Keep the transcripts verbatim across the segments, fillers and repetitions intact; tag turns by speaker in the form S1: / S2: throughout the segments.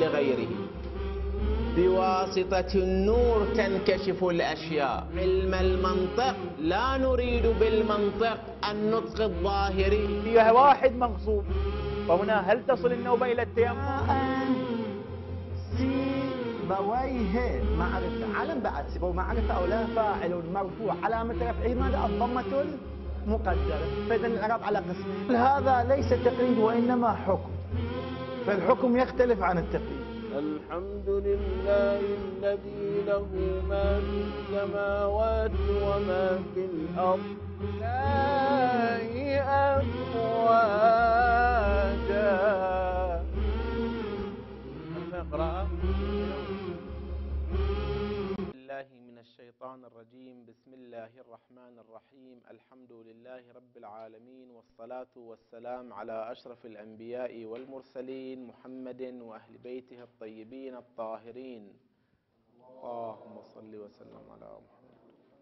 S1: لغيره. بواسطة النور تنكشف الأشياء. علم المنطق لا نريد بالمنطق النطق الظاهري.
S2: فيها واحد مغصوب، فهنا هل تصل النوبة إلى التيمم؟
S3: سيبويه معرفة، علم بعد سيبويه معرفة أو لا، فاعل مرفوع علامة رفعه ماذا؟ الضمة المقدرة. فإذا الإعراب على قسمين. هذا ليس تقييد وإنما حكم، فالحكم يختلف عن التقييد.
S1: الحمد لله الذي له ما في السماوات وما في الأرض لا أفواجا. نقرأ. بالله من الشيطان الرجيم. بسم الله الرحمن الرحيم. الحمد لله رب العالمين، والصلاة والسلام على أشرف الأنبياء والمرسلين محمد وأهل بيته الطيبين الطاهرين. اللهم صل وسلم على محمد.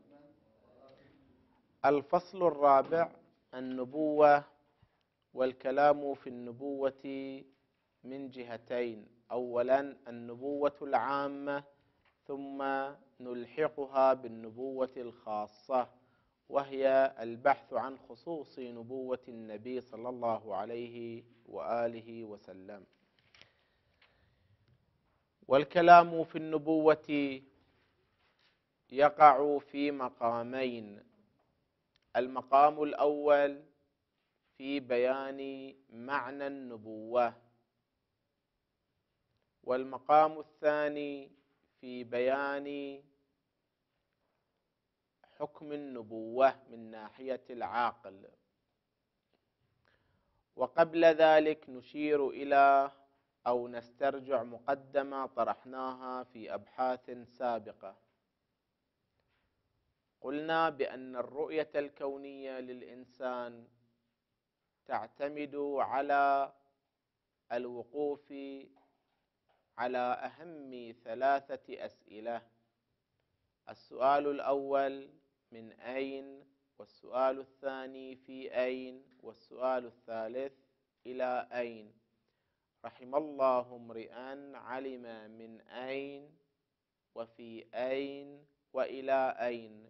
S1: الفصل الرابع: النبوة. والكلام في النبوة من جهتين: أولا النبوة العامة، ثم نلحقها بالنبوة الخاصة، وهي البحث عن خصوص نبوة النبي صلى الله عليه وآله وسلم. والكلام في النبوة يقع في مقامين: المقام الأول في بيان معنى النبوة، والمقام الثاني في بيان حكم النبوة من ناحية العاقل. وقبل ذلك نشير إلى أو نسترجع مقدمة طرحناها في أبحاث سابقة. قلنا بأن الرؤية الكونية للإنسان تعتمد على الوقوف على أهم ثلاثة أسئلة: السؤال الأول من أين، والسؤال الثاني في أين، والسؤال الثالث إلى أين. رحم الله امرئا علم من أين وفي أين وإلى أين.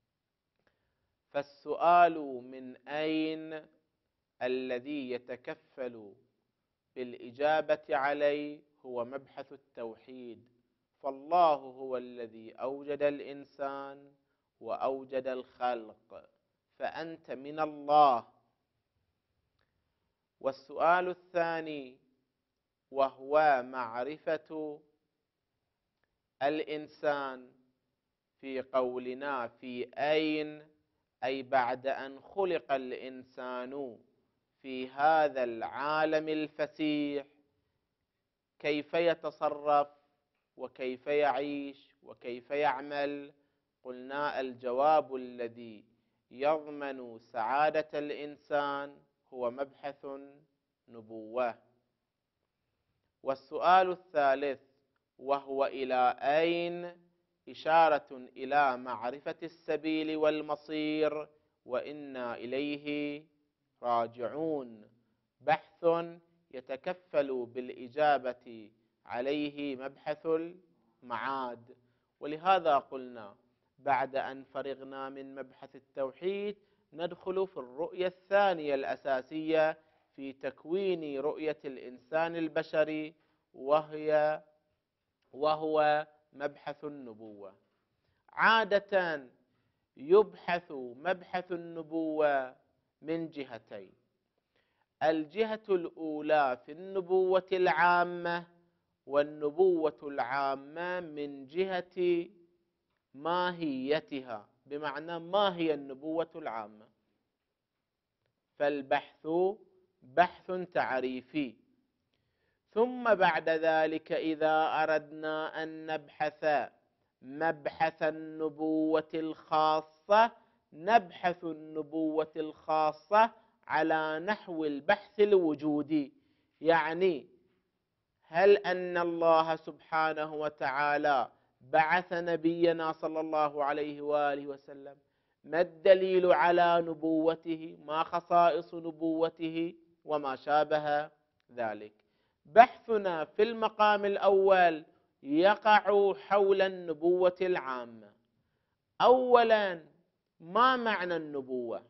S1: فالسؤال من أين الذي يتكفل بالإجابة عليه هو مبحث التوحيد، فالله هو الذي أوجد الإنسان وأوجد الخلق، فأنت من الله. والسؤال الثاني وهو معرفة الإنسان في قولنا في أين، أي بعد أن خلق الإنسان في هذا العالم الفسيح كيف يتصرف وكيف يعيش وكيف يعمل. قلنا الجواب الذي يضمن سعادة الإنسان هو مبحث نبوة. والسؤال الثالث وهو إلى أين إشارة إلى معرفة السبيل والمصير، وإنا إليه راجعون، بحث يتكفل بالإجابة عليه مبحث المعاد. ولهذا قلنا بعد أن فرغنا من مبحث التوحيد ندخل في الرؤية الثانية الأساسية في تكوين رؤية الإنسان البشري، وهي وهو مبحث النبوة. عادة يبحث مبحث النبوة من جهتين: الجهة الأولى في النبوة العامة، والنبوة العامة من جهة ماهيتها، بمعنى ما هي النبوة العامة. فالبحث بحث تعريفي. ثم بعد ذلك إذا أردنا أن نبحث مبحث النبوة الخاصة نبحث النبوة الخاصة على نحو البحث الوجودي، يعني هل أن الله سبحانه وتعالى بعث نبينا صلى الله عليه وآله وسلم؟ ما الدليل على نبوته؟ ما خصائص نبوته؟ وما شابه ذلك. بحثنا في المقام الأول يقع حول النبوة العامة. أولا، ما معنى النبوة؟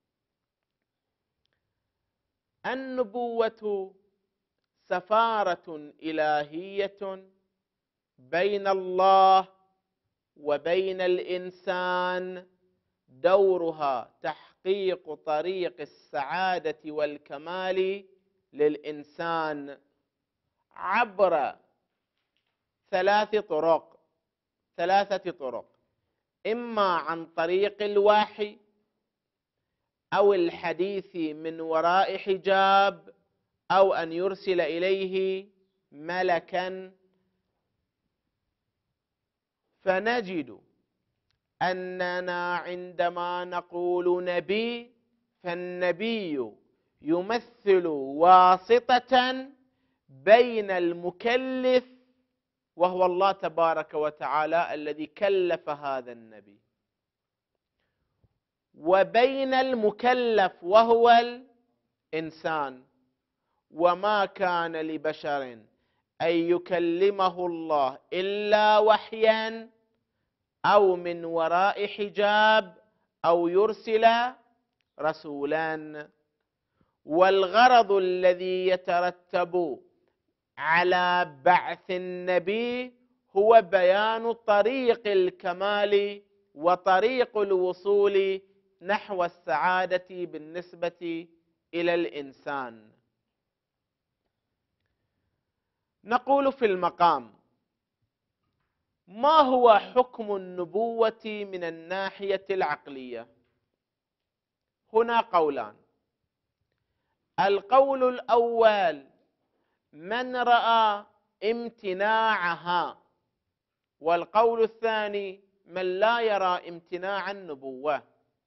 S1: النبوة سفارة إلهية بين الله وبين الإنسان، دورها تحقيق طريق السعادة والكمال للإنسان عبر ثلاث طرق ثلاثة طرق إما عن طريق الوحي أو الحديث من وراء حجاب أو أن يرسل إليه ملكا. فنجد أننا عندما نقول نبي فالنبي يمثل واسطة بين المكلف وهو الله تبارك وتعالى الذي كلف هذا النبي، وبين المكلف وهو الإنسان. وما كان لبشر أن يكلمه الله إلا وحيا أو من وراء حجاب أو يرسل رسولا. والغرض الذي يترتب على بعث النبي هو بيان طريق الكمال وطريق الوصول نحو السعادة بالنسبة إلى الإنسان. نقول في المقام: ما هو حكم النبوة من الناحية العقلية؟ هنا قولان. القول الأول: من رأى امتناعها، والقول الثاني: من لا يرى امتناع النبوة.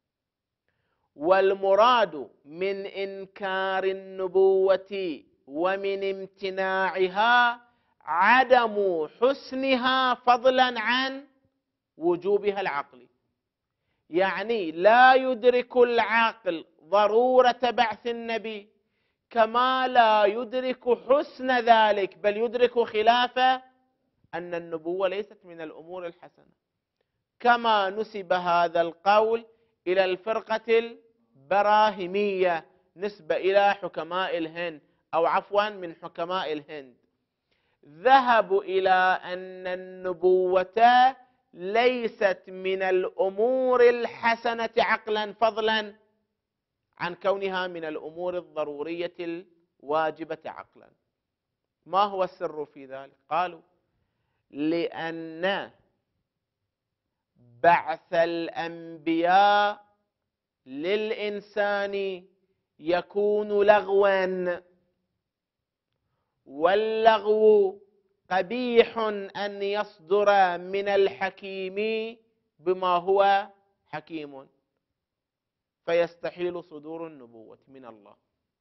S1: والمراد من إنكار النبوة ومن امتناعها عدم حسنها فضلا عن وجوبها العقلي. يعني لا يدرك العقل ضرورة بعث النبي، كما لا يدرك حسن ذلك، بل يدرك خلافه، أن النبوة ليست من الأمور الحسنة. كما نسب هذا القول إلى الفرقة البراهمية نسبة إلى حكماء الهند، أو عفوا من حكماء الهند، ذهبوا إلى أن النبوة ليست من الأمور الحسنة عقلا فضلا عن كونها من الأمور الضرورية الواجبة عقلا. ما هو السر في ذلك؟ قالوا: لأن بعث الأنبياء للإنسان يكون لغوا، واللغو قبيح أن يصدر من الحكيم بما هو حكيم، فيستحيل صدور النبوة من الله.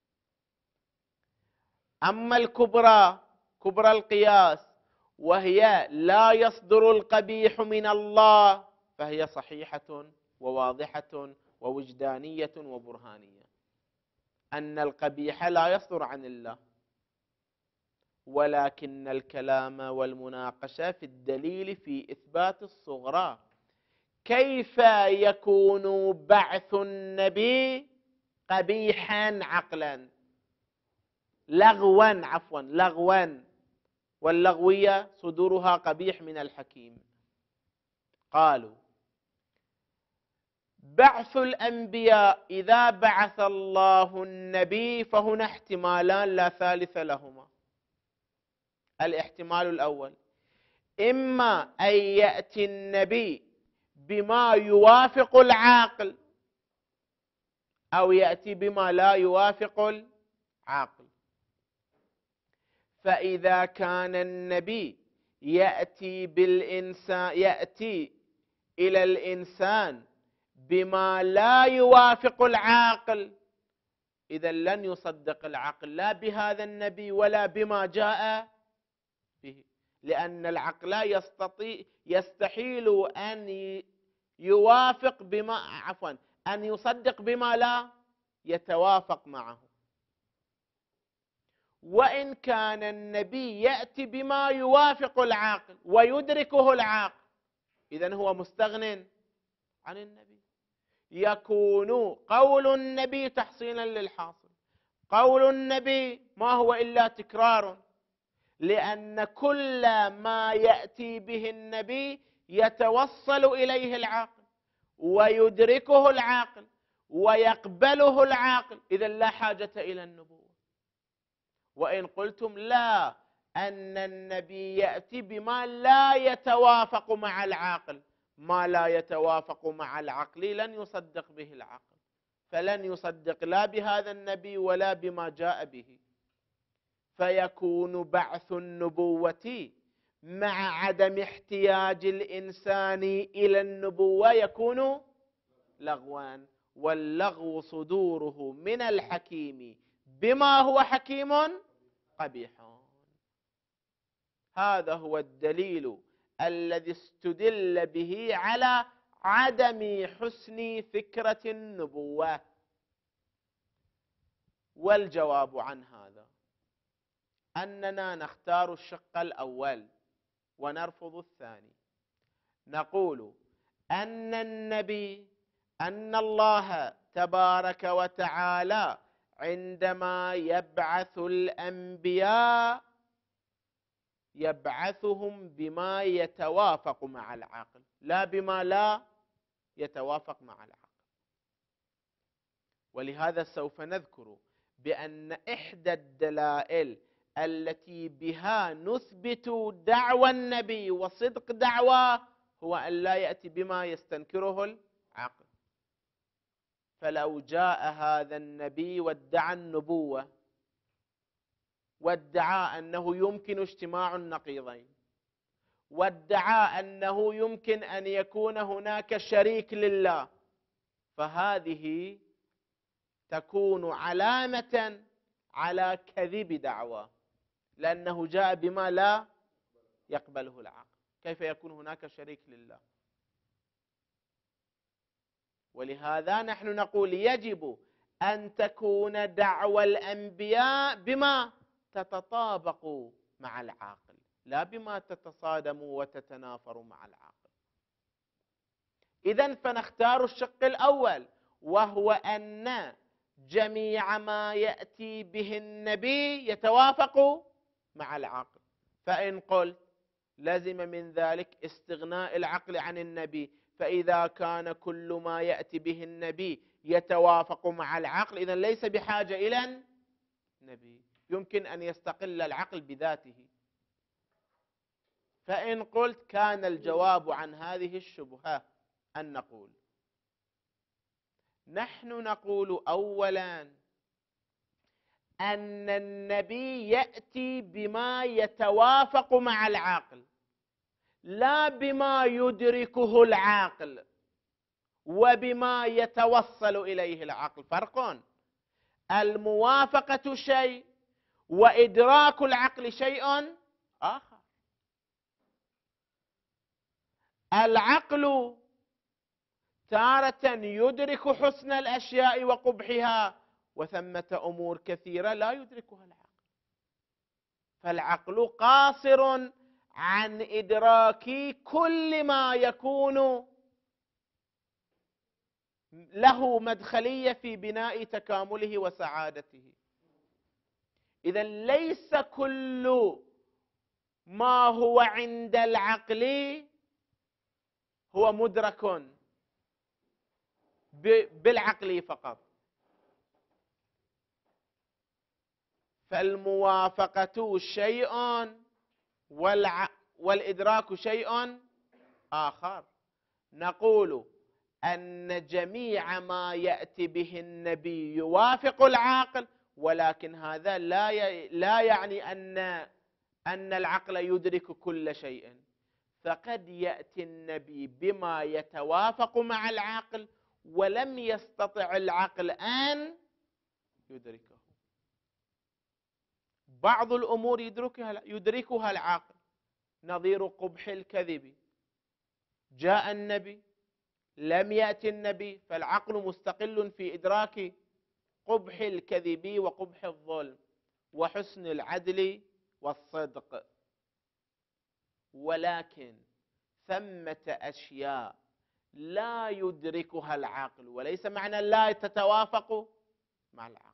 S1: أما الكبرى، كبرى القياس، وهي لا يصدر القبيح من الله، فهي صحيحة وواضحة ووجدانية وبرهانية، أن القبيح لا يصدر عن الله، ولكن الكلام والمناقشة في الدليل في إثبات الصغرى. كيف يكون بعث النبي قبيحا عقلا؟ لغوا عفوا لغوا واللغوية صدورها قبيح من الحكيم. قالوا: بعث الأنبياء إذا بعث الله النبي فهنا احتمالان لا ثالث لهما. الاحتمال الأول: إما أن يأتي النبي بما يوافق العاقل، أو يأتي بما لا يوافق العاقل. فإذا كان النبي يأتي بالإنسان يأتي إلى الإنسان بما لا يوافق العاقل، إذا لن يصدق العقل لا بهذا النبي ولا بما جاء به، لأن العقل يستطيع يستحيل أن يوافق بما عفوا أن يصدق بما لا يتوافق معه. وإن كان النبي يأتي بما يوافق العاقل ويدركه العاقل، إذن هو مستغن عن النبي. يكون قول النبي تحصيلا للحاصل، قول النبي ما هو إلا تكرار، لأن كل ما يأتي به النبي يتوصل إليه العاقل ويدركه العاقل ويقبله العاقل، إذن لا حاجة إلى النبوة. وإن قلتم لا، أن النبي يأتي بما لا يتوافق مع العاقل، ما لا يتوافق مع العقل لن يصدق به العقل، فلن يصدق لا بهذا النبي ولا بما جاء به، فيكون بعث النبوة مع عدم احتياج الإنسان إلى النبوة يكون لغوا، واللغو صدوره من الحكيم بما هو حكيم قبيح. هذا هو الدليل الذي استدل به على عدم حسن فكرة النبوة. والجواب عن هذا أننا نختار الشق الأول ونرفض الثاني. نقول أن النبي أن الله تبارك وتعالى عندما يبعث الأنبياء يبعثهم بما يتوافق مع العقل لا بما لا يتوافق مع العقل. ولهذا سوف نذكر بأن إحدى الدلائل التي بها نثبت دعوى النبي وصدق دعواه هو أن لا يأتي بما يستنكره العقل. فلو جاء هذا النبي وادعى النبوة وادعى أنه يمكن اجتماع النقيضين وادعى أنه يمكن أن يكون هناك شريك لله، فهذه تكون علامة على كذب دعوة، لأنه جاء بما لا يقبله العقل. كيف يكون هناك شريك لله؟ ولهذا نحن نقول يجب أن تكون دعوى الأنبياء بما تتطابق مع العاقل لا بما تتصادم وتتنافر مع العاقل. إذن فنختار الشق الأول، وهو أن جميع ما يأتي به النبي يتوافق مع العقل. فإن قلت لزم من ذلك استغناء العقل عن النبي، فإذا كان كل ما يأتي به النبي يتوافق مع العقل إذن ليس بحاجة إلى النبي، يمكن أن يستقل العقل بذاته. فإن قلت كان الجواب عن هذه الشبهة أن نقول نحن نقول أولا أن النبي يأتي بما يتوافق مع العقل لا بما يدركه العاقل وبما يتوصل إليه العقل. فرق، الموافقة شيء وإدراك العقل شيء آخر. العقل تارة يدرك حسن الأشياء وقبحها، وثمة أمور كثيرة لا يدركها العقل، فالعقل قاصر عن إدراك كل ما يكون له مدخلية في بناء تكامله وسعادته. إذن ليس كل ما هو عند العقل هو مدرك بالعقل فقط، فالموافقة شيء والإدراك شيء آخر. نقول أن جميع ما يأتي به النبي يوافق العقل، ولكن هذا لا لا يعني أن أن العقل يدرك كل شيء، فقد يأتي النبي بما يتوافق مع العقل ولم يستطع العقل أن يدركه. بعض الأمور يدركها يدركها العقل، نظير قبح الكذب. جاء النبي لم يأتي النبي، فالعقل مستقل في إدراك قبح الكذب وقبح الظلم. وحسن العدل والصدق، ولكن ثمة أشياء لا يدركها العقل، وليس معنى لا تتوافق مع العقل،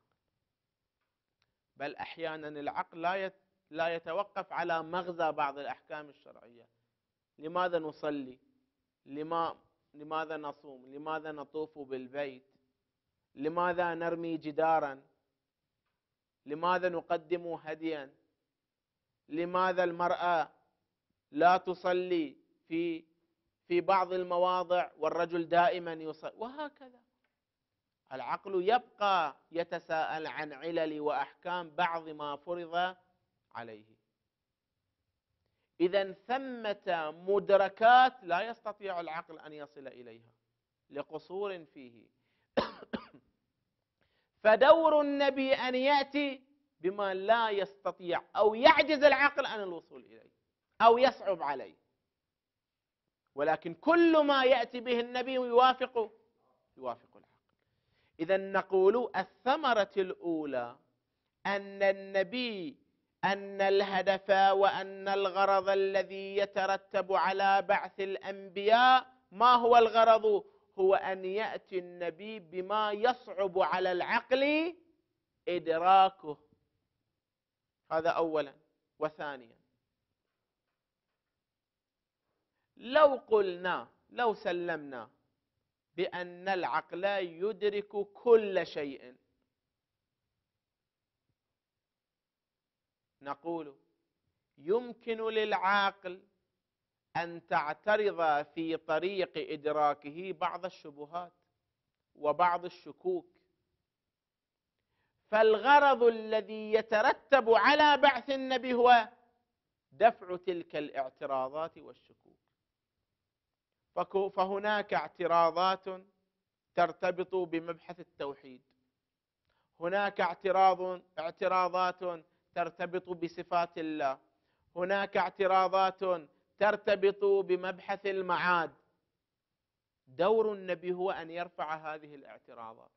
S1: بل أحيانا العقل لا لا يتوقف على مغزى بعض الأحكام الشرعية. لماذا نصلي؟ لما لماذا نصوم؟ لماذا نطوف بالبيت؟ لماذا نرمي جدارا؟ لماذا نقدم هديا؟ لماذا المرأة لا تصلي في في بعض المواضع والرجل دائما يصلي؟ وهكذا العقل يبقى يتساءل عن علل وأحكام بعض ما فرض عليه. إذن ثمة مدركات لا يستطيع العقل أن يصل إليها لقصور فيه. فدور النبي أن يأتي بما لا يستطيع أو يعجز العقل عن الوصول إليه أو يصعب عليه، ولكن كل ما يأتي به النبي يوافق يوافق العقل. إذن نقول الثمرة الأولى أن النبي أن الهدف وأن الغرض الذي يترتب على بعث الأنبياء ما هو الغرض؟ هو أن يأتي النبي بما يصعب على العقل إدراكه. هذا أولا. وثانيا، لو قلنا لو سلمنا بأن العقل يدرك كل شيء، نقول يمكن للعاقل أن تعترض في طريق إدراكه بعض الشبهات وبعض الشكوك، فالغرض الذي يترتب على بعث النبي هو دفع تلك الاعتراضات والشكوك. فهناك اعتراضات ترتبط بمبحث التوحيد، هناك اعتراض اعتراضات ترتبط بصفات الله، هناك اعتراضات ترتبط بمبحث المعاد. دور النبي هو أن يرفع هذه الاعتراضات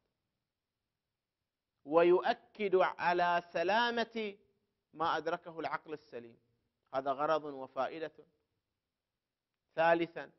S1: ويؤكد على سلامة ما أدركه العقل السليم. هذا غرض وفائدة. ثالثا،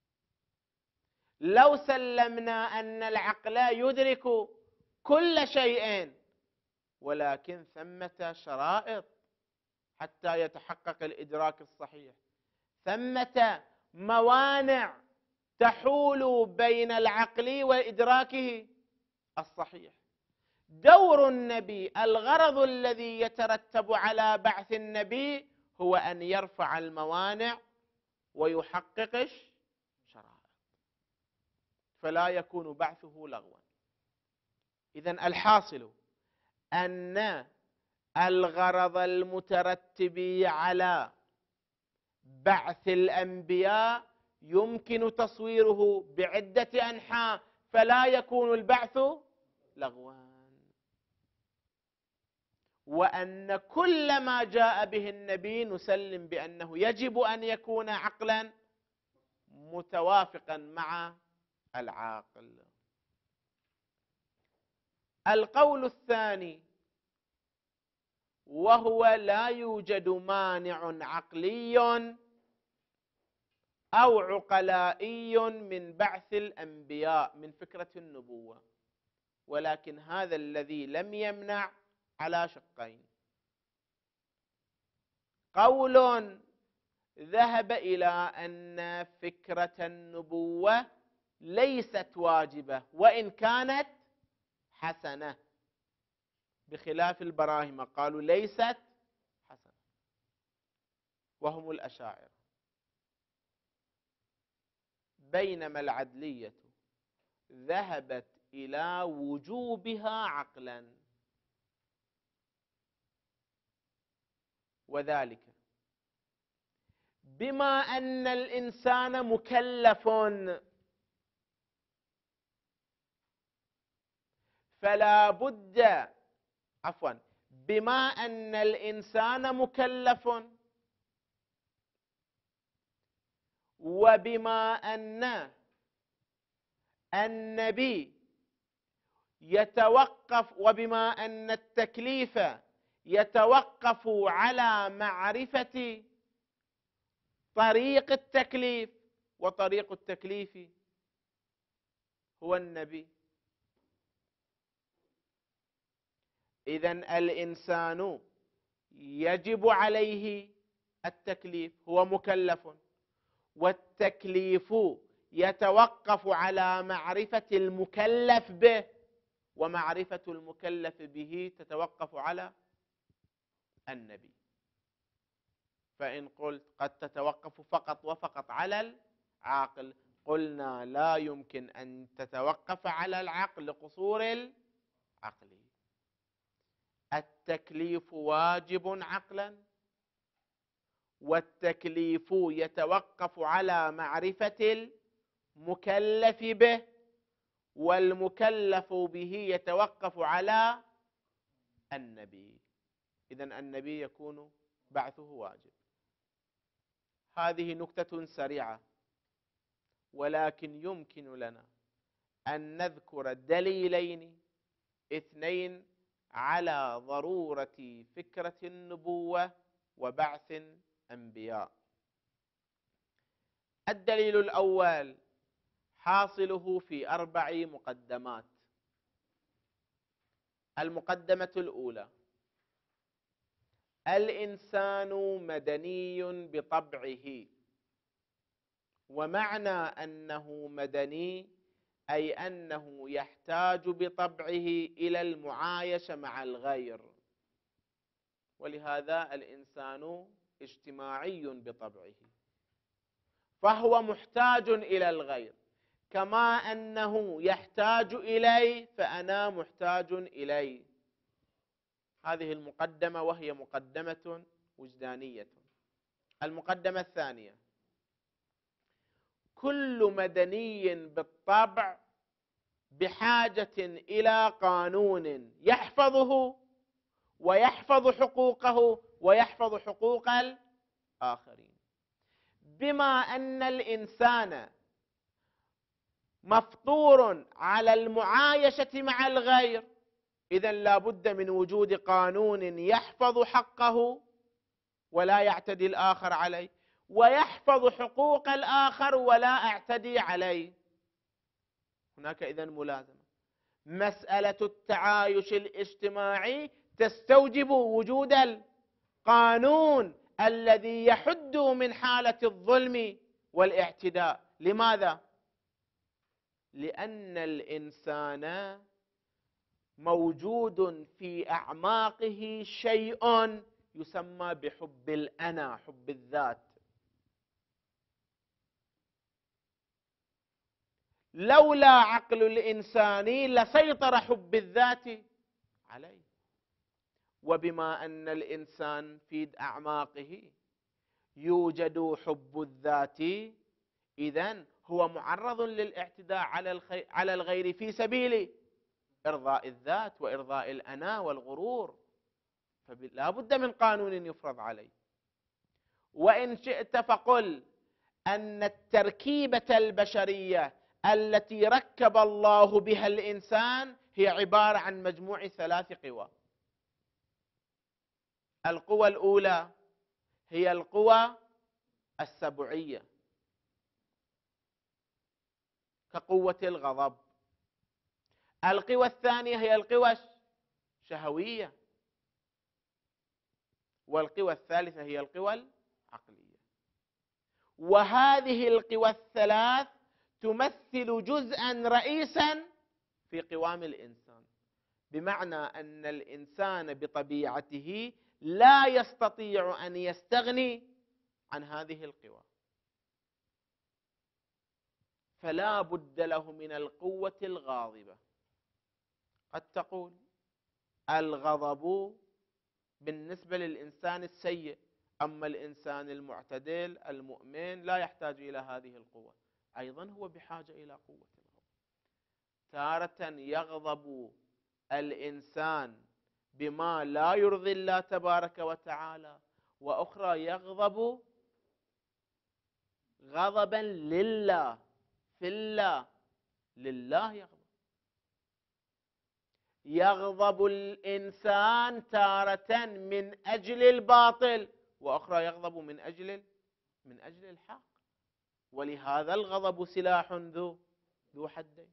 S1: لو سلمنا أن العقل يدرك كل شيء ولكن ثمة شرائط حتى يتحقق الإدراك الصحيح، ثمة موانع تحول بين العقل وإدراكه الصحيح. دور النبي، الغرض الذي يترتب على بعث النبي هو أن يرفع الموانع ويحقق الشرائط، فلا يكون بعثه لغوا. إذن الحاصل أن الغرض المترتب على بعث الأنبياء يمكن تصويره بعدة أنحاء، فلا يكون البعث لغوا. وأن كل ما جاء به النبي نسلم بأنه يجب أن يكون عقلا متوافقا مع العاقل. القول الثاني، وهو لا يوجد مانع عقلي أو عقلائي من بعث الأنبياء من فكرة النبوة، ولكن هذا الذي لم يمنع على شقين. قول ذهب إلى أن فكرة النبوة ليست واجبة وإن كانت حسنة، بخلاف البراهمة قالوا ليست حسنة وهم الأشاعرة، بينما العدلية ذهبت إلى وجوبها عقلا، وذلك بما أن الإنسان مكلف فلا بد عفوا بما أن الإنسان مكلف وبما أن النبي يتوقف وبما أن التكليف يتوقف على معرفة طريق التكليف، وطريق التكليف هو النبي. إذن الإنسان يجب عليه التكليف، هو مكلف، والتكليف يتوقف على معرفة المكلف به، ومعرفة المكلف به تتوقف على النبي. فإن قلت قد تتوقف فقط وفقط على العاقل، قلنا لا يمكن أن تتوقف على العقل لقصور العقل. التكليف واجب عقلا، والتكليف يتوقف على معرفة المكلف به، والمكلف به يتوقف على النبي. إذن النبي يكون بعثه واجب. هذه نكتة سريعة، ولكن يمكن لنا أن نذكر دليلين اثنين على ضرورة فكرة النبوة وبعث أنبياء. الدليل الأول حاصله في أربع مقدمات. المقدمة الأولى: الإنسان مدني بطبعه، ومعنى أنه مدني أي أنه يحتاج بطبعه إلى المعايشة مع الغير، ولهذا الإنسان اجتماعي بطبعه، فهو محتاج إلى الغير، كما أنه يحتاج إلي فأنا محتاج إلي. هذه المقدمة، وهي مقدمة وجدانية. المقدمة الثانية: كل مدني بالطبع بحاجة إلى قانون يحفظه ويحفظ حقوقه ويحفظ حقوق الآخرين. بما أن الإنسان مفطور على المعايشة مع الغير، إذن لا بد من وجود قانون يحفظ حقه ولا يعتدي الآخر عليه، ويحفظ حقوق الآخر ولا أعتدي عليه. هناك إذن ملازمة. مسألة التعايش الاجتماعي تستوجب وجود القانون الذي يحد من حالة الظلم والاعتداء. لماذا؟ لأن الإنسان موجود في أعماقه شيء يسمى بحب الأنا، حب الذات. لولا عقل الإنسان لسيطر حب الذات عليه. وبما أن الإنسان في أعماقه يوجد حب الذات، إذن هو معرض للاعتداء على الغير في سبيل إرضاء الذات وإرضاء الأنا والغرور، فلا بد من قانون يفرض عليه. وإن شئت فقل أن التركيبة البشرية التي ركب الله بها الإنسان هي عبارة عن مجموع ثلاث قوى. القوى الأولى هي القوى السبعية كقوة الغضب. القوى الثانية هي القوى الشهوية، والقوى الثالثة هي القوى العقلية. وهذه القوى الثلاث تمثل جزءا رئيسا في قوام الإنسان، بمعنى أن الإنسان بطبيعته لا يستطيع أن يستغني عن هذه القوى، فلا بد له من القوة الغاضبة. قد تقول الغضب بالنسبة للإنسان السيء، أما الإنسان المعتدل المؤمن لا يحتاج إلى هذه القوة. أيضا هو بحاجة إلى قوة الغضب. تارة يغضب الإنسان بما لا يرضي الله تبارك وتعالى، وأخرى يغضب غضبا لله، في الله، لله يغضب. يغضب الإنسان تارة من أجل الباطل، وأخرى يغضب من أجل من أجل الحق، ولهذا الغضب سلاح ذو ذو حدين.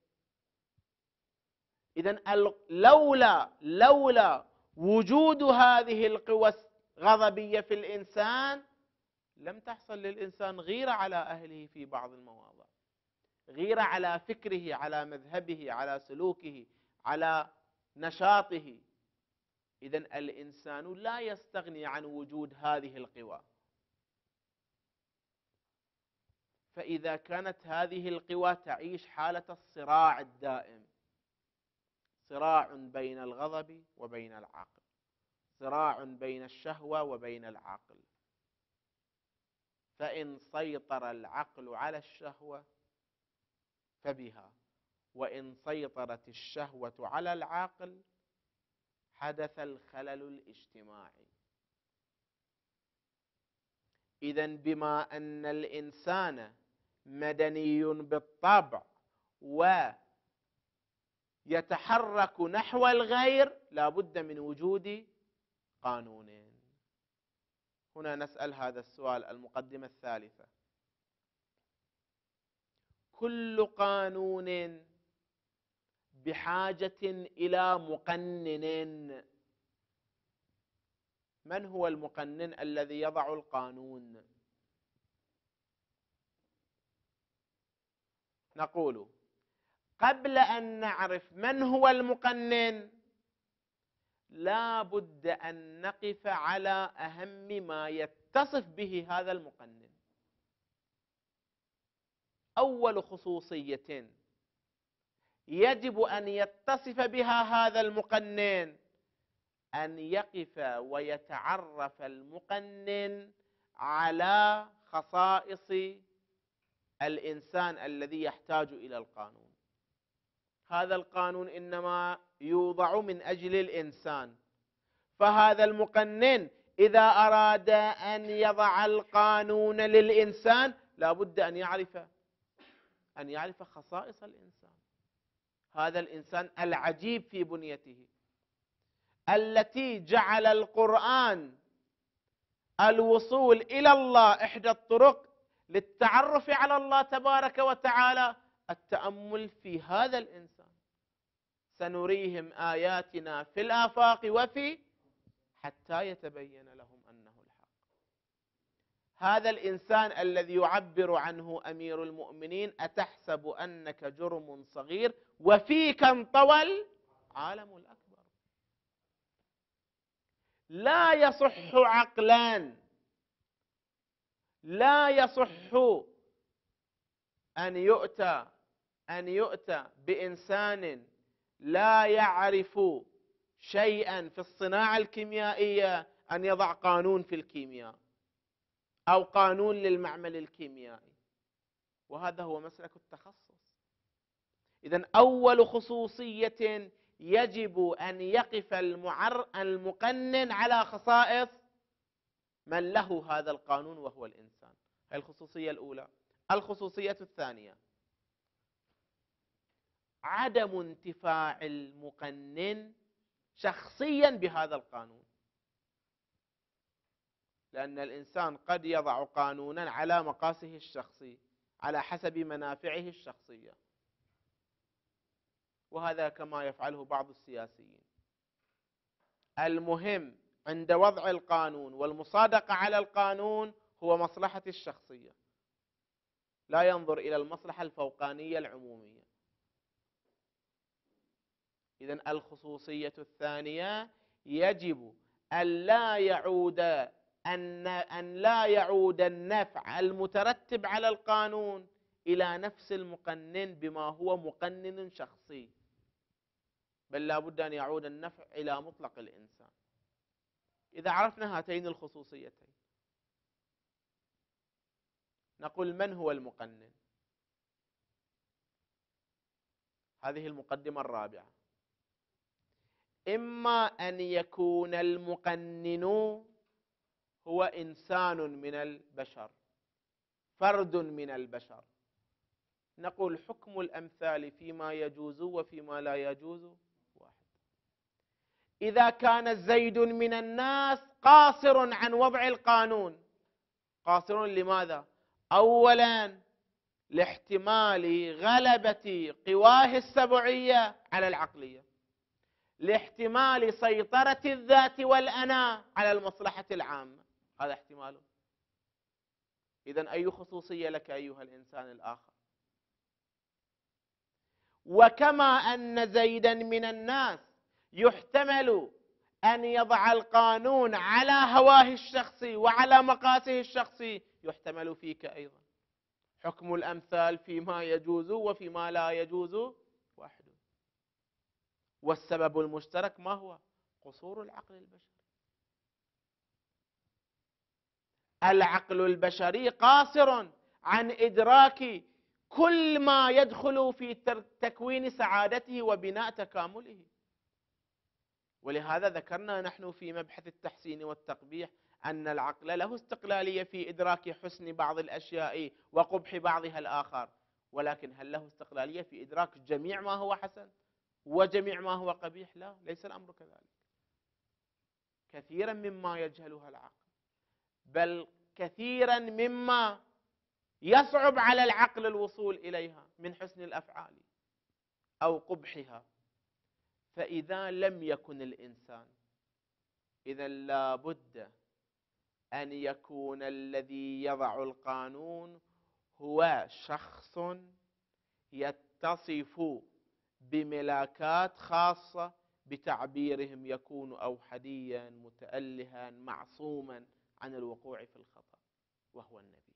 S1: إذن لولا لولا وجود هذه القوى الغضبية في الإنسان لم تحصل للإنسان غيرة على أهله في بعض المواضع، غيرة على فكره، على مذهبه، على سلوكه، على نشاطه. إذن الإنسان لا يستغني عن وجود هذه القوى. فإذا كانت هذه القوى تعيش حالة الصراع الدائم، صراع بين الغضب وبين العقل، صراع بين الشهوة وبين العقل، فإن سيطر العقل على الشهوة فبها، وإن سيطرت الشهوة على العقل حدث الخلل الاجتماعي. إذن بما أن الإنسان مدني بالطبع ويتحرك نحو الغير لا بد من وجود قانونين. هنا نسأل هذا السؤال، المقدمة الثالثة: كل قانون بحاجة إلى مقنن. من هو المقنن الذي يضع القانون؟ نقول قبل أن نعرف من هو المقنن لا بد أن نقف على أهم ما يتصف به هذا المقنن. أول خصوصية يجب أن يتصف بها هذا المقنن أن يقف ويتعرف المقنن على خصائص الإنسان الذي يحتاج إلى القانون. هذا القانون إنما يوضع من أجل الإنسان، فهذا المقنن إذا أراد أن يضع القانون للإنسان لا بد أن يعرف أن يعرف خصائص الإنسان. هذا الإنسان العجيب في بنيته، التي جعل القرآن الوصول إلى الله إحدى الطرق للتعرف على الله تبارك وتعالى، التأمل في هذا الإنسان. سنريهم آياتنا في الآفاق وفي حتى يتبين لهم أنه الحق. هذا الإنسان الذي يعبر عنه أمير المؤمنين: أتحسب أنك جرم صغير وفيك انطوى العالم الأكبر. لا يصح عقلان، لا يصح أن يؤتى أن يؤتى بإنسان لا يعرف شيئا في الصناعة الكيميائية أن يضع قانون في الكيمياء أو قانون للمعمل الكيميائي، وهذا هو مسلك التخصص. إذن أول خصوصية يجب أن يقف المعر المقنن على خصائص من له هذا القانون وهو الإنسان. هذه الخصوصية الأولى. الخصوصية الثانية: عدم انتفاع المقنن شخصيا بهذا القانون، لأن الإنسان قد يضع قانونا على مقاسه الشخصي على حسب منافعه الشخصية، وهذا كما يفعله بعض السياسيين. المهم عند وضع القانون والمصادقة على القانون هو مصلحة الشخصية، لا ينظر إلى المصلحة الفوقانية العمومية. إذن الخصوصية الثانية: يجب أن لا يعود أن أن لا يعود النفع المترتب على القانون إلى نفس المقنن بما هو مقنن شخصي، بل لا بد أن يعود النفع إلى مطلق الإنسان. إذا عرفنا هاتين الخصوصيتين نقول: من هو المقنن؟ هذه المقدمة الرابعة. إما أن يكون المقنن هو إنسان من البشر، فرد من البشر، نقول حكم الأمثال فيما يجوز وفيما لا يجوز واحد. إذا كان زيد من الناس قاصر عن وضع القانون. قاصر لماذا؟ أولا لاحتمال غلبة قواه السبعية على العقلية، لاحتمال سيطرة الذات والأنا على المصلحة العامة، هذا احتماله. إذن أي خصوصية لك أيها الإنسان الآخر؟ وكما أن زيدا من الناس يحتمل أن يضع القانون على هواه الشخصي وعلى مقاسه الشخصي، يحتمل فيك أيضا حكم الأمثال فيما يجوز وفيما لا يجوز وحده. والسبب المشترك ما هو؟ قصور العقل البشري. العقل البشري قاصر عن إدراك كل ما يدخل في تكوين سعادته وبناء تكامله. ولهذا ذكرنا نحن في مبحث التحسين والتقبيح أن العقل له استقلالية في إدراك حسن بعض الأشياء وقبح بعضها الآخر، ولكن هل له استقلالية في إدراك جميع ما هو حسن وجميع ما هو قبيح؟ لا، ليس الأمر كذلك. كثيرا مما يجهلها العقل، بل كثيرا مما يصعب على العقل الوصول إليها من حسن الأفعال أو قبحها. فإذا لم يكن الإنسان، إذا لابد أن يكون الذي يضع القانون هو شخص يتصف بملاكات خاصة، بتعبيرهم يكون أوحديا متألها معصوما عن الوقوع في الخطأ، وهو النبي.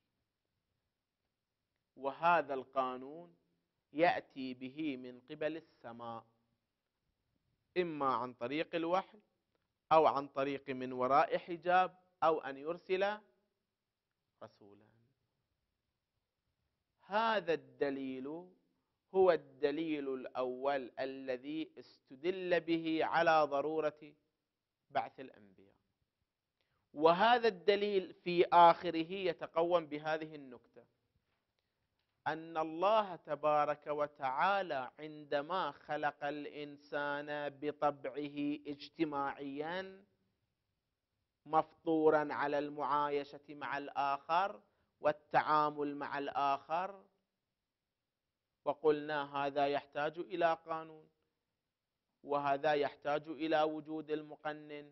S1: وهذا القانون يأتي به من قبل السماء، إما عن طريق الوحي أو عن طريق من وراء حجاب أو أن يرسل رسولا. هذا الدليل هو الدليل الأول الذي استدل به على ضرورة بعث الأنبياء. وهذا الدليل في آخره يتقوم بهذه النكتة: أن الله تبارك وتعالى عندما خلق الإنسان بطبعه اجتماعيا مفطورا على المعايشة مع الآخر والتعامل مع الآخر، وقلنا هذا يحتاج إلى قانون وهذا يحتاج إلى وجود المقنن،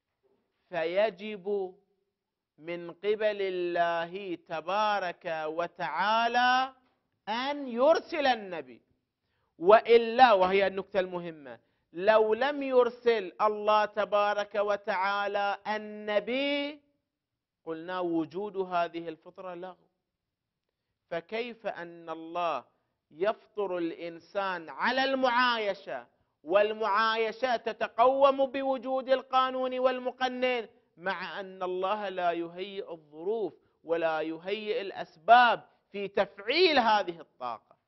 S1: فيجب من قبل الله تبارك وتعالى أن يرسل النبي. وإلا، وهي النكتة المهمة، لو لم يرسل الله تبارك وتعالى النبي قلنا وجود هذه الفطرة لغو. فكيف أن الله يفطر الإنسان على المعايشة، والمعايشة تتقوم بوجود القانون والمقنن، مع أن الله لا يهيئ الظروف ولا يهيئ الأسباب في تفعيل هذه الطاقة؟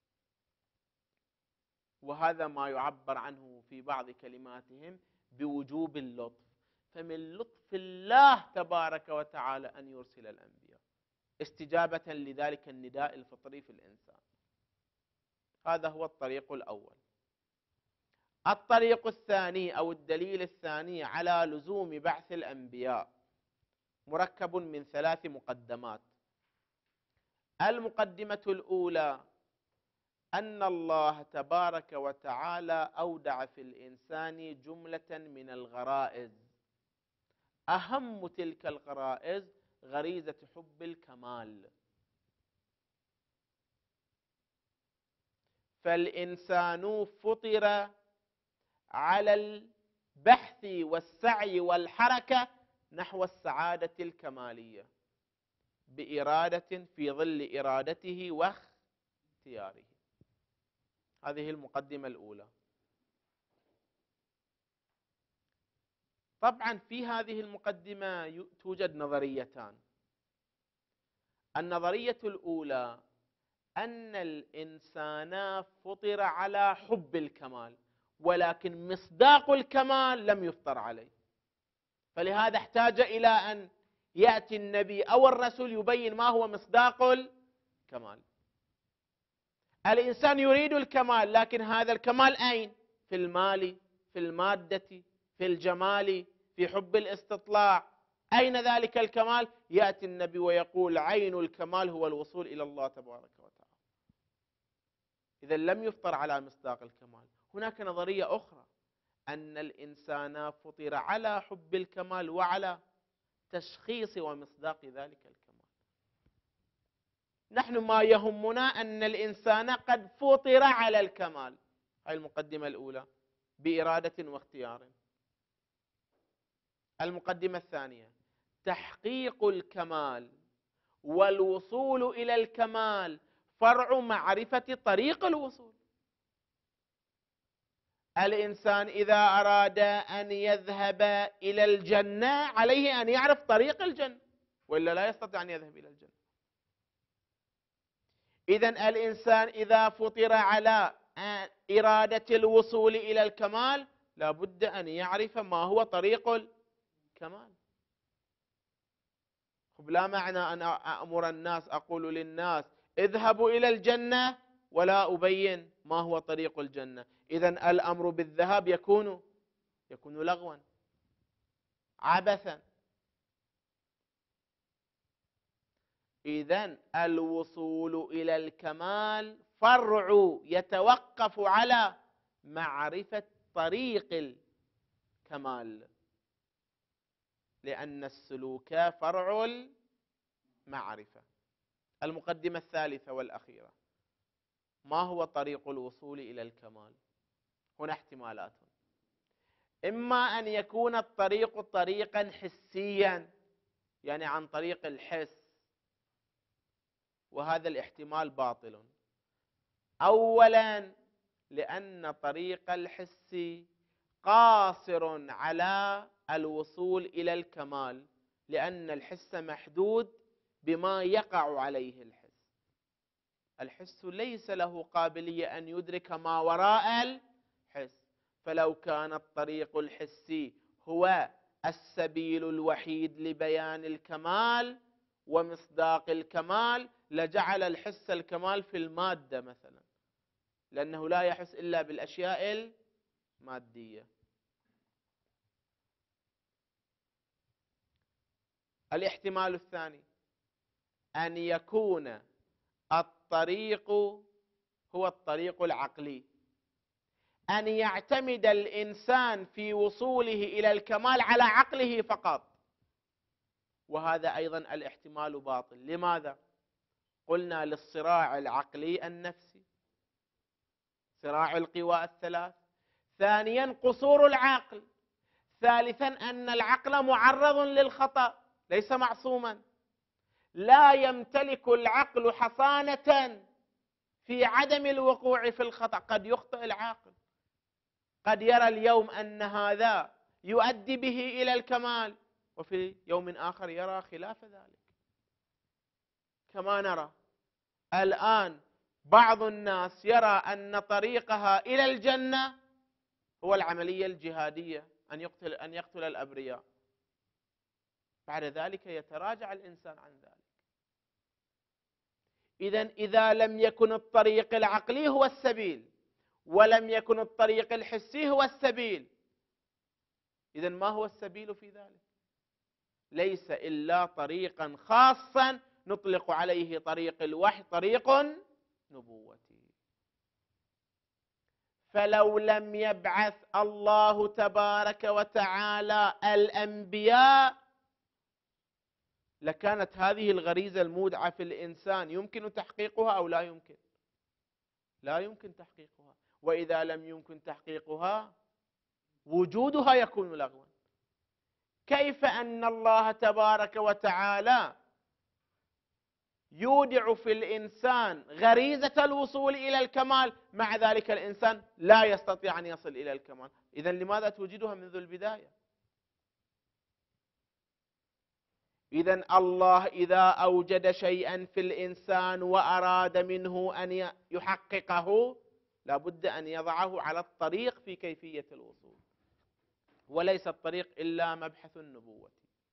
S1: وهذا ما يعبر عنه في بعض كلماتهم بوجوب اللطف. فمن لطف الله تبارك وتعالى أن يرسل الأنبياء استجابة لذلك النداء الفطري في الإنسان. هذا هو الطريق الأول. الطريق الثاني أو الدليل الثاني على لزوم بعث الأنبياء مركب من ثلاث مقدمات. المقدمة الأولى أن الله تبارك وتعالى أودع في الإنسان جملة من الغرائز، أهم تلك الغرائز غريزة حب الكمال. فالإنسان فطر على البحث والسعي والحركة نحو السعادة الكمالية بإرادة في ظل إرادته واختياره. هذه المقدمة الأولى. طبعا في هذه المقدمة توجد نظريتان. النظرية الأولى أن الإنسان فطر على حب الكمال، ولكن مصداق الكمال لم يفطر عليه، فلهذا احتاج إلى أن يأتي النبي أو الرسول يبين ما هو مصداق الكمال. الإنسان يريد الكمال، لكن هذا الكمال أين؟ في المال، في المادة، في الجمال، في حب الاستطلاع، أين ذلك الكمال؟ يأتي النبي ويقول عين الكمال هو الوصول إلى الله تبارك وتعالى. إذا لم يفطر على مصداق الكمال. هناك نظرية أخرى أن الإنسان فطر على حب الكمال وعلى تشخيص ومصداق ذلك الكمال. نحن ما يهمنا أن الإنسان قد فطر على الكمال. هذه المقدمة الأولى بإرادة واختيار. المقدمة الثانية تحقيق الكمال والوصول إلى الكمال فرع معرفة طريق الوصول. الإنسان إذا أراد أن يذهب إلى الجنة عليه أن يعرف طريق الجنة، وإلا لا يستطيع أن يذهب إلى الجنة. إذن الإنسان إذا فطر على إرادة الوصول إلى الكمال لا بد أن يعرف ما هو طريق الكمال. لا معنى أن أأمر الناس أقول للناس اذهبوا إلى الجنة ولا أبين ما هو طريق الجنة. إذن الأمر بالذهاب يكون يكون لغوا عبثا. إذن الوصول إلى الكمال فرع يتوقف على معرفة طريق الكمال، لأن السلوك فرع المعرفة. المقدمة الثالثة والأخيرة، ما هو طريق الوصول إلى الكمال؟ هنا احتمالات. إما أن يكون الطريق طريقا حسيا، يعني عن طريق الحس، وهذا الاحتمال باطل. أولا لأن طريق الحس قاصر على الوصول إلى الكمال، لأن الحس محدود بما يقع عليه الحس. الحس ليس له قابلية أن يدرك ما وراء الحس. فلو كان الطريق الحسي هو السبيل الوحيد لبيان الكمال ومصداق الكمال لجعل الحس الكمال في المادة مثلا، لأنه لا يحس إلا بالأشياء المادية. الاحتمال الثاني أن يكون الطريق هو الطريق العقلي، أن يعتمد الإنسان في وصوله إلى الكمال على عقله فقط، وهذا أيضا الاحتمال باطل. لماذا؟ قلنا للصراع العقلي النفسي، صراع القوى الثلاث. ثانيا قصور العقل. ثالثا أن العقل معرض للخطأ، ليس معصوما. لا يمتلك العقل حصانة في عدم الوقوع في الخطأ. قد يخطئ العاقل، قد يرى اليوم أن هذا يؤدي به إلى الكمال، وفي يوم آخر يرى خلاف ذلك. كما نرى الآن بعض الناس يرى أن طريقها إلى الجنة هو العملية الجهادية، أن يقتل أن يقتل الأبرياء. بعد ذلك يتراجع الإنسان عن ذلك. إذن إذا لم يكن الطريق العقلي هو السبيل ولم يكن الطريق الحسي هو السبيل، إذن ما هو السبيل في ذلك؟ ليس إلا طريقا خاصا نطلق عليه طريق الوحي، طريق نبوتي. فلو لم يبعث الله تبارك وتعالى الأنبياء لكانت هذه الغريزة المودعة في الإنسان يمكن تحقيقها أو لا يمكن؟ لا يمكن تحقيقها. وإذا لم يمكن تحقيقها وجودها يكون لغوا. كيف أن الله تبارك وتعالى يودع في الإنسان غريزة الوصول إلى الكمال، مع ذلك الإنسان لا يستطيع أن يصل إلى الكمال؟ إذن لماذا توجدها منذ البداية؟ إذن الله إذا أوجد شيئا في الإنسان وأراد منه أن يحققه لابد أن يضعه على الطريق في كيفية الوصول، وليس الطريق إلا مبحث النبوة.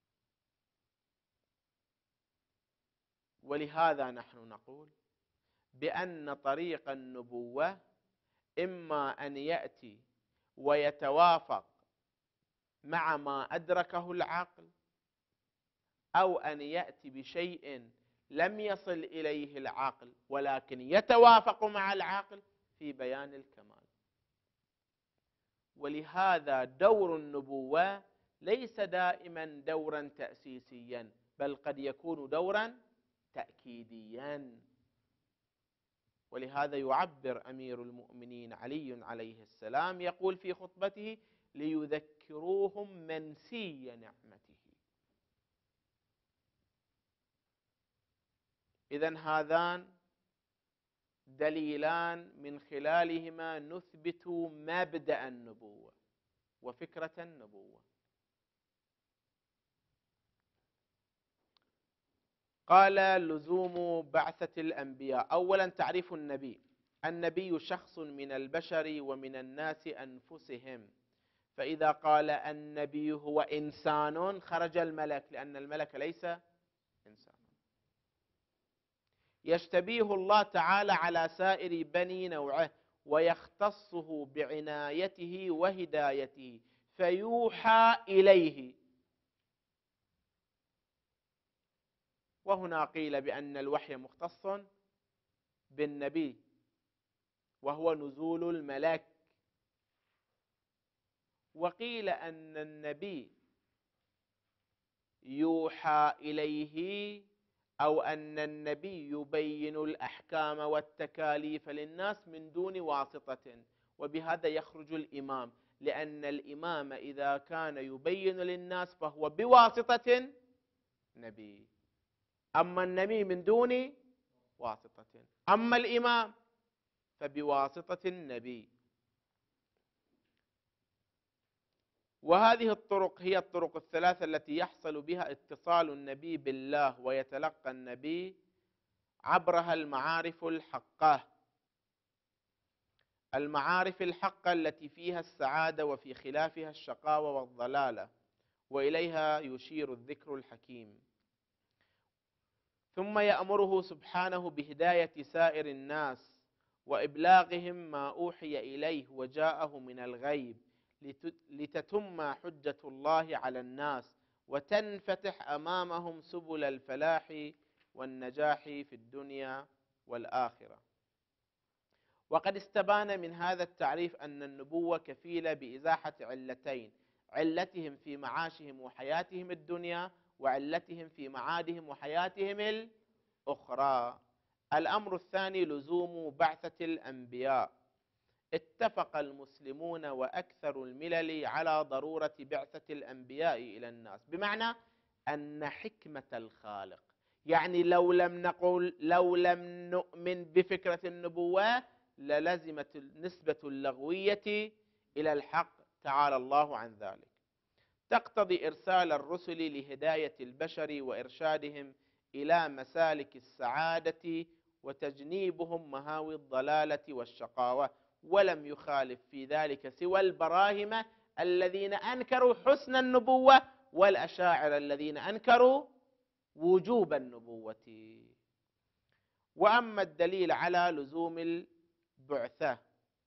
S1: ولهذا نحن نقول بأن طريق النبوة إما أن يأتي ويتوافق مع ما أدركه العقل، أو أن يأتي بشيء لم يصل إليه العقل ولكن يتوافق مع العقل في بيان الكمال. ولهذا دور النبوة ليس دائما دورا تأسيسيا، بل قد يكون دورا تأكيديا. ولهذا يعبر أمير المؤمنين علي عليه السلام يقول في خطبته: ليذكروهم منسي نعمته. إذن هذان دليلان من خلالهما نثبت مبدأ النبوة وفكرة النبوة. قال: لزوم بعثة الأنبياء. أولا تعريف النبي: النبي شخص من البشر ومن الناس أنفسهم. فإذا قال النبي هو إنسان خرج الملك، لأن الملك ليس إنسان. يشتبيه الله تعالى على سائر بني نوعه ويختصه بعنايته وهدايته فيوحى إليه. وهنا قيل بأن الوحي مختص بالنبي وهو نزول الملك، وقيل أن النبي يوحى إليه أو أن النبي يبين الأحكام والتكاليف للناس من دون واسطة. وبهذا يخرج الإمام، لأن الإمام إذا كان يبين للناس فهو بواسطة نبي، أما النبي من دون واسطة، أما الإمام فبواسطة النبي. وهذه الطرق هي الطرق الثلاثة التي يحصل بها اتصال النبي بالله ويتلقى النبي عبرها المعارف الحقة، المعارف الحقة التي فيها السعادة وفي خلافها الشقاوة والضلالة، وإليها يشير الذكر الحكيم. ثم يأمره سبحانه بهداية سائر الناس وإبلاغهم ما أوحي إليه وجاءه من الغيب لتتم حجة الله على الناس وتنفتح أمامهم سبل الفلاح والنجاح في الدنيا والآخرة. وقد استبان من هذا التعريف أن النبوة كفيلة بإزاحة علتين: علتهم في معاشهم وحياتهم الدنيا، وعلتهم في معادهم وحياتهم الأخرى. الأمر الثاني لزوم بعثة الأنبياء. اتفق المسلمون وأكثر الملل على ضرورة بعثة الأنبياء إلى الناس، بمعنى أن حكمة الخالق، يعني لو لم نقل لو لم نؤمن بفكرة النبوة للزمت النسبة اللغوية إلى الحق تعالى الله عن ذلك، تقتضي إرسال الرسل لهداية البشر وإرشادهم إلى مسالك السعادة وتجنيبهم مهاوي الضلالة والشقاوة. ولم يخالف في ذلك سوى البراهمة الذين أنكروا حسن النبوة والأشاعرة الذين أنكروا وجوب النبوة. وأما الدليل على لزوم البعثة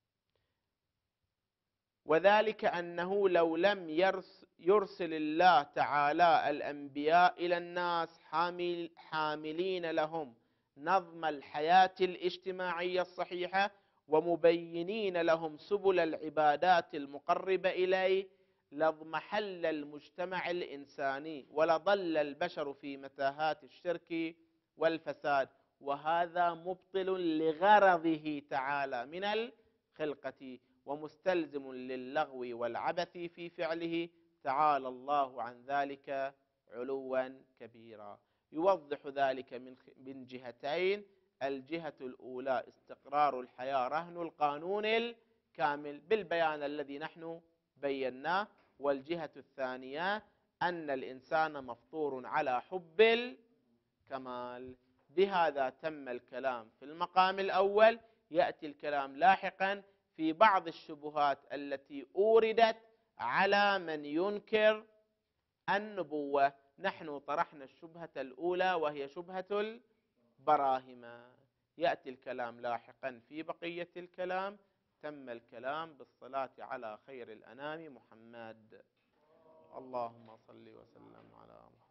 S1: وذلك أنه لو لم يرسل الله تعالى الأنبياء إلى الناس حامل حاملين لهم نظم الحياة الاجتماعية الصحيحة ومبينين لهم سبل العبادات المقربة إليه لاضمحل المجتمع الإنساني ولضل البشر في متاهات الشرك والفساد، وهذا مبطل لغرضه تعالى من الخلقة ومستلزم للغو والعبث في فعله تعالى الله عن ذلك علوا كبيرا. يوضح ذلك من جهتين: الجهة الأولى استقرار الحياة رهن القانون الكامل بالبيان الذي نحن بيناه، والجهة الثانية أن الإنسان مفطور على حب الكمال. بهذا تم الكلام في المقام الأول. يأتي الكلام لاحقا في بعض الشبهات التي أوردت على من ينكر النبوة. نحن طرحنا الشبهة الأولى وهي شبهة البراهمة. يأتي الكلام لاحقا في بقية الكلام. تم الكلام بالصلاة على خير الأنام محمد. اللهم صل وسلم على محمد.